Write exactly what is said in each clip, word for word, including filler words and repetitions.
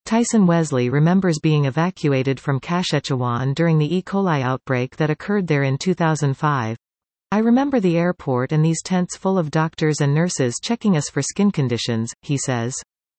Tyson Wesley remembers being evacuated from Kashechewan during the E. coli outbreak that occurred there in two thousand five. I remember the airport and these tents full of doctors and nurses checking us for skin conditions, he says.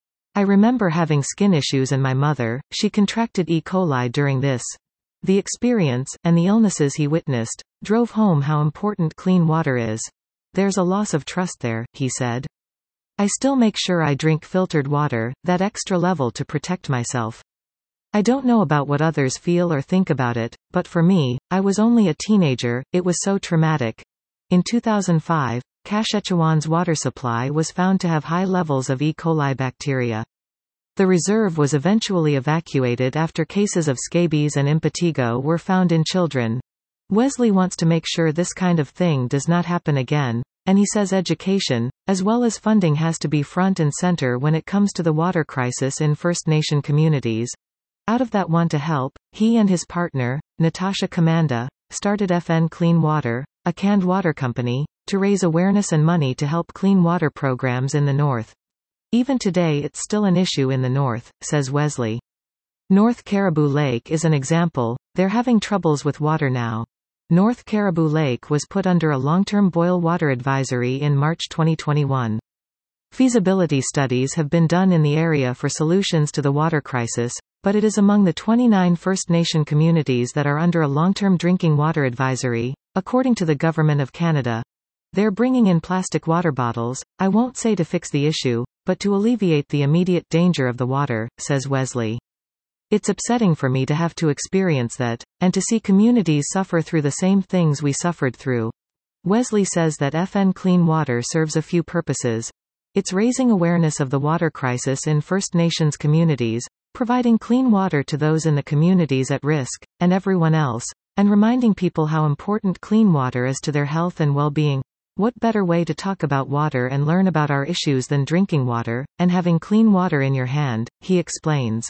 I remember having skin issues and my mother, she contracted E. coli during this. The experience, and the illnesses he witnessed, drove home how important clean water is. There's a loss of trust there, he said. I still make sure I drink filtered water, that extra level to protect myself. I don't know about what others feel or think about it, but for me, I was only a teenager, it was so traumatic. In two thousand five, Kashechewan's water supply was found to have high levels of E. coli bacteria. The reserve was eventually evacuated after cases of scabies and impetigo were found in children. Wesley wants to make sure this kind of thing does not happen again, and he says education, as well as funding, has to be front and center when it comes to the water crisis in First Nation communities. Out of that want to help, he and his partner, Natasha Commanda, started F N Clean Water, a canned water company, to raise awareness and money to help clean water programs in the North. Even today it's still an issue in the North, says Wesley. North Caribou Lake is an example, they're having troubles with water now. North Caribou Lake was put under a long-term boil water advisory in March twenty twenty-one. Feasibility studies have been done in the area for solutions to the water crisis, but it is among the twenty-nine First Nation communities that are under a long-term drinking water advisory, according to the Government of Canada. They're bringing in plastic water bottles, I won't say to fix the issue, but to alleviate the immediate danger of the water, says Wesley. It's upsetting for me to have to experience that, and to see communities suffer through the same things we suffered through. Wesley says that F N Clean Water serves a few purposes. It's raising awareness of the water crisis in First Nations communities, providing clean water to those in the communities at risk, and everyone else, and reminding people how important clean water is to their health and well-being. What better way to talk about water and learn about our issues than drinking water, and having clean water in your hand, he explains.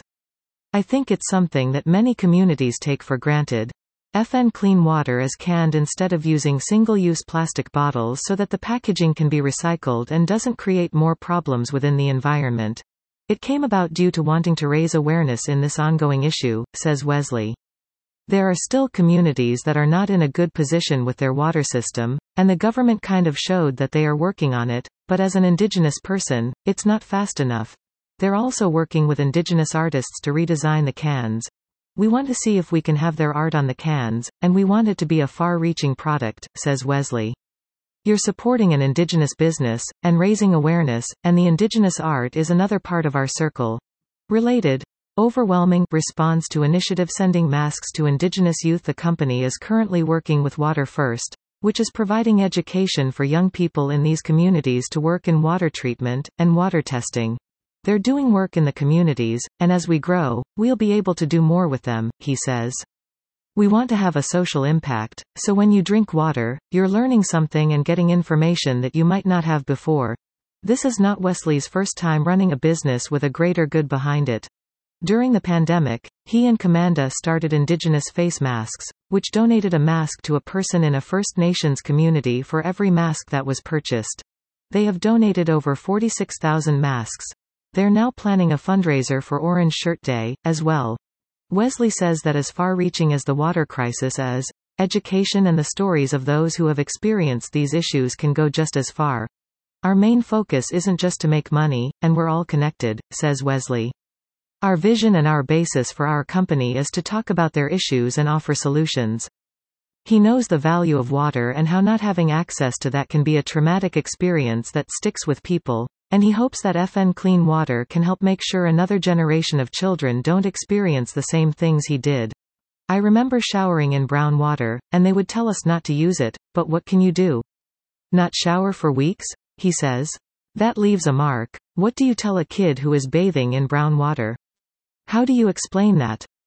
I think it's something that many communities take for granted. F N Clean Water is canned instead of using single-use plastic bottles so that the packaging can be recycled and doesn't create more problems within the environment. It came about due to wanting to raise awareness in this ongoing issue, says Wesley. There are still communities that are not in a good position with their water system, and the government kind of showed that they are working on it, but as an Indigenous person, it's not fast enough. They're also working with Indigenous artists to redesign the cans. We want to see if we can have their art on the cans, and we want it to be a far-reaching product, says Wesley. You're supporting an Indigenous business, and raising awareness, and the Indigenous art is another part of our circle. Related. Overwhelming response to initiative sending masks to Indigenous youth. The company is currently working with Water First, which is providing education for young people in these communities to work in water treatment, and water testing. They're doing work in the communities, and as we grow, we'll be able to do more with them, he says. We want to have a social impact, so when you drink water, you're learning something and getting information that you might not have before. This is not Wesley's first time running a business with a greater good behind it. During the pandemic, he and Commanda started Indigenous face masks, which donated a mask to a person in a First Nations community for every mask that was purchased. They have donated over forty-six thousand masks. They're now planning a fundraiser for Orange Shirt Day, as well. Wesley says that as far-reaching as the water crisis is, education and the stories of those who have experienced these issues can go just as far. Our main focus isn't just to make money, and we're all connected, says Wesley. Our vision and our basis for our company is to talk about their issues and offer solutions. He knows the value of water and how not having access to that can be a traumatic experience that sticks with people, and he hopes that F N Clean Water can help make sure another generation of children don't experience the same things he did. I remember showering in brown water, and they would tell us not to use it, but what can you do? Not shower for weeks? He says. That leaves a mark. What do you tell a kid who is bathing in brown water? How do you explain that?